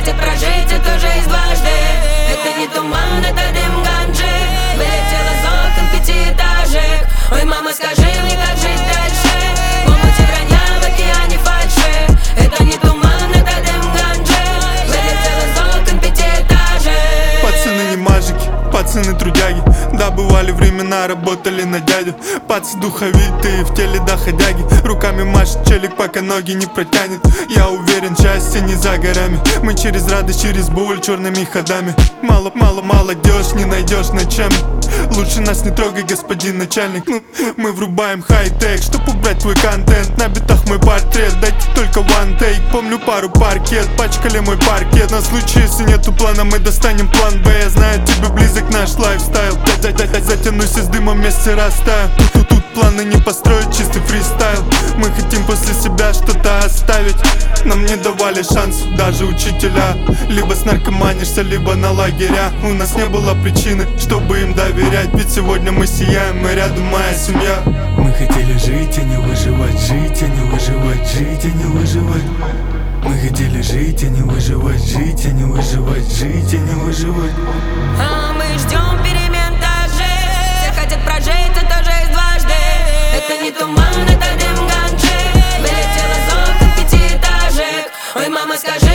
хотят прожить эту жизнь дважды. Это не туман, это дым ганджи. Вылетела из окон пятиэтажек. Ой, мама, скажи мне, как жить дальше. В омуте вранья, в океане фальши. Это не туман, это дым ганджи. Вылетела из окон пятиэтажек. Пацаны не мажики, пацаны трудяги. Да, бывали времена, работали на дядю. Пацы духовитые, в теле доходяги. Руками машет челик, пока ноги не протянет. Я уверен, счастье не за горами. Мы через радость, через боль, черными ходами. Мало молодежь, не найдешь ночами. Лучше нас не трогай, господин начальник. Мы врубаем хай-тек, чтоб убрать твой контент. На битах мой портрет, дайте только one take. Помню пару паркет, пачкали мой паркет. На случай, если нету плана, мы достанем план Б. Я знаю, тебе близок наш лайфстайл. Затянусь из дыма, вместе растаю. Тут планы не построить, чистый фристайл. Мы хотим после себя что-то оставить. Нам не давали шанс даже учителя. Либо снаркоманишься, либо на лагеря. У нас не было причины, чтобы им доверять. Ведь сегодня мы сияем, мы рядом, моя семья. Мы хотели жить, а не выживать, жить, а не выживать, жить, а не выживать. Мы хотели жить, а не выживать, жить, а не выживать, жить, а не выживать. Мы ждем перемен также. Все хотят прожить эту жизнь дважды. Это не туман, это дым ганджи. Вылетела из окон пятиэтажек. Ой, мама, скажи